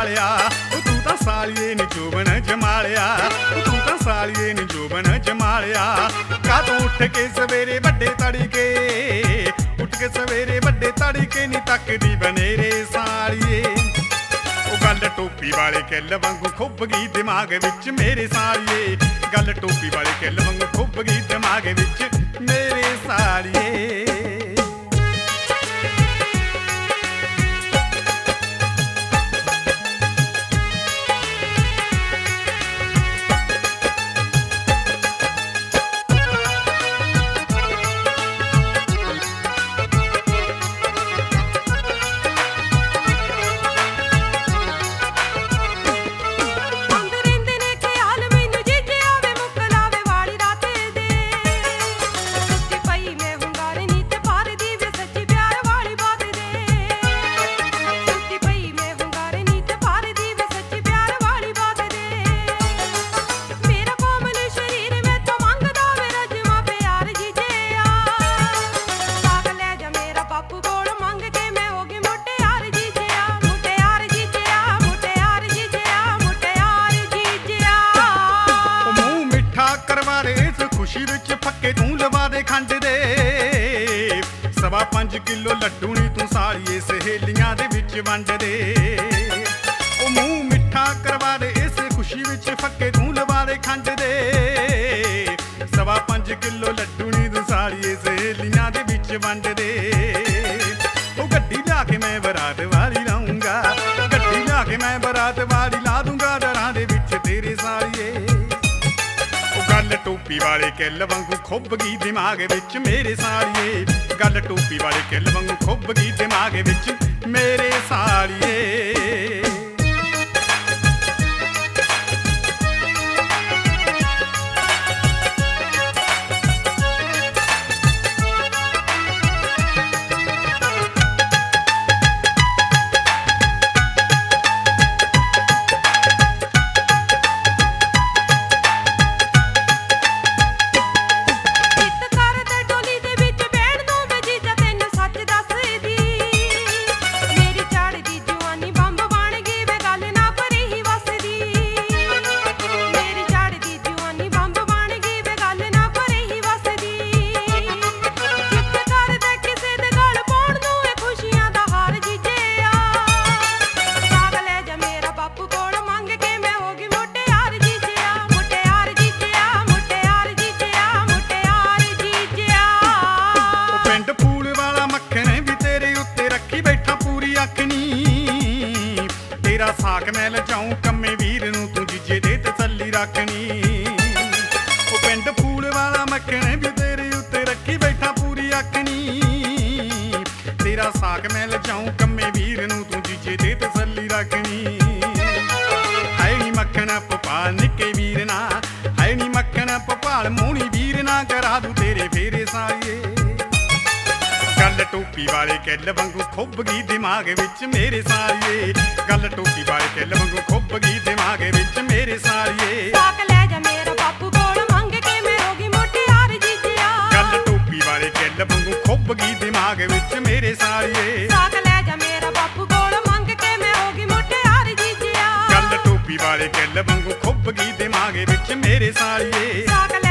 ਜਮਾਲਿਆ, ਤੂੰ ਤਾਂ ਸਾਲੀਏ ਨੀ ਜੋਬਨ ਜਮਾਲਿਆ, ਤੂੰ ਤਾਂ ਸਾਲੀਏ ਨੀ ਜੋਬਨ ਜਮਾਲਿਆ। ਕਾਤੋਂ ਉੱਠ ਕੇ ਸਵੇਰੇ ਵੱਡੇ ਤੜਕੇ, ਉੱਠ ਕੇ ਸਵੇਰੇ ਵੱਡੇ ਤੜਕੇ ਨੀ ਤੱਕਦੀ ਬਨੇਰੇ ਸਾਲੀਏ। ਉਹ ਗੱਲ ਟੋਪੀ ਵਾਲੇ ਕਿੱਲ ਵਾਂਗੂ ਖੁੱਭ ਗਈ ਦਿਮਾਗ ਵਿੱਚ ਮੇਰੇ ਸਾਲੀਏ, ਗੱਲ ਟੋਪੀ ਵਾਲੇ ਕਿੱਲ ਵਾਂਗੂ ਖੁੱਭ ਗਈ ਦਿਮਾਗ ਵਿੱਚ ਮੇਰੇ ਸਾਲੀਏ। ਖੁਸ਼ੀ ਵਿੱਚ ਫੱਕੇ ਤੂੰ ਲਵਾ ਦੇ ਖੰਡ ਦੇ, 5.25 ਕਿਲੋ ਲੱਡੂ ਨੀ ਤੂੰ ਸਾਲੀਏ ਸਹੇਲੀਆਂ ਦੇ ਵਿੱਚ ਵੰਡ ਦੇ। ਉਹ ਮੂੰਹ ਮਿੱਠਾ ਕਰਵਾ ਦੇ ਇਸ ਖੁਸ਼ੀ ਵਿੱਚ ਫੱਕੇ ਤੂੰ ਲਵਾ ਦੇ ਖੰਡ ਦੇ, 5.25 ਕਿਲੋ ਲੱਡੂ ਨੀ ਤੂੰ ਸਾਲੀਏ ਸਹੇਲੀਆਂ ਦੇ ਵਿੱਚ ਵੰਡ ਦੇ। ਉਹ ਗੱਡੀ ਲਿਆ ਕੇ ਮੈਂ ਬਰਾਤ ਵਾਲੀ ਲਾਉਂਗਾ, ਗੱਡੀ ਲਿਆ ਕੇ ਮੈਂ ਬਰਾਤ ਵਾਲੀ ਲਾ ਦੂੰਗਾ ਦਰਾਂ ਦੇ ਵਿੱਚ ਤੇਰੇ ਸਾਲੀਏ। ਗੱਲ ਟੋਪੀ ਵਾਲੇ ਕਿੱਲ ਵਾਂਗੂ ਖੁੱਭ ਗਈ ਦਿਮਾਗ ਵਿੱਚ ਮੇਰੇ ਸਾਲੀਏ, ਗੱਲ ਟੋਪੀ ਵਾਲੇ ਕਿੱਲ ਵਾਂਗੂ ਖੁੱਭ ਗਈ ਦਿਮਾਗ ਵਿੱਚ ਮੇਰੇ ਸਾਲੀਏ। ਤੇਰਾ ਸਾਕ ਮੈਂ ਲਜਾਉਂ ਕੰਮੇ ਵੀਰ ਨੂੰ ਤੂੰ ਜੀਜੇ ਦੇ ਤਸੱਲੀ ਰੱਖਣੀ। ਉਹ ਪਿੰਡ ਫੂਲ ਵਾਲਾ ਮੱਖਣ ਵੀ ਤੇਰੇ ਉੱਤੇ ਰੱਖੀ ਬੈਠਾ ਪੂਰੀ ਆਖਣੀ, ਤੇਰਾ ਸਾਕ ਮੈਂ ਲਜਾਉਂ ਕੰਮੇ ਵੀਰ ਨੂੰ ਤੂੰ ਜੀਜੇ ਦੇ ਤਸੱਲੀ ਰੱਖਣੀ। ਹੈ ਨੀ ਮੱਖਣ ਭੋਪਾਲ ਨਿੱਕੇ ਵੀਰ ਨਾ, ਹੈ ਨੀ ਮੱਖਣ ਭੋਪਾਲ ਮੋਹਣੀ ਵੀਰ ਨਾ ਕਰਾ ਦੂ ਤੇਰੇ ਫੇਰੇ ਸਾਲੀਏ। ਗੱਲ ਟੋਪੀ ਵਾਲੇ ਕਿੱਲ ਵਾਂਗੂ ਖੁੱਭ ਗਈ ਦਿਮਾਗ ਵਿੱਚ ਮੇਰੇ ਸਾਲੀਏ, ਗੱਲ ਟੋਪੀ ਵਾਲੇ ਕਿੱਲ ਵਾਂਗੂ ਖੁੱਭ ਗਈ ਦਿਮਾਗ ਵਿੱਚ ਮੇਰੇ ਸਾਲੀਏ। ਸਾਕ ਲੈ ਜਾ ਮੇਰਾ ਬਾਪੂ ਕੋਲ ਮੰਗ ਕੇ ਮੈਂ ਹੋ ਗਈ ਮੁਟਿਆਰ ਜੀਜਿਆ, ਗੱਲ ਟੋਪੀ ਵਾਲੇ ਕਿੱਲ ਵਾਂਗੂ ਖੁੱਭ ਗਈ ਦਿਮਾਗ ਵਿੱਚ ਮੇਰੇ ਸਾਲੀਏ। ਸਾਕ ਲੈ ਜਾ ਮੇਰਾ ਬਾਪੂ ਕੋਲ ਮੰਗ ਕੇ ਮੈਂ ਹੋ ਗਈ ਮੁਟਿਆਰ ਜੀਜਿਆ, ਗੱਲ ਟੋਪੀ ਵਾਲੇ ਕਿੱਲ ਵਾਂਗੂ ਖੁੱਭ ਗਈ ਦਿਮਾਗ ਵਿੱਚ ਮੇਰੇ ਸਾਲੀਏ।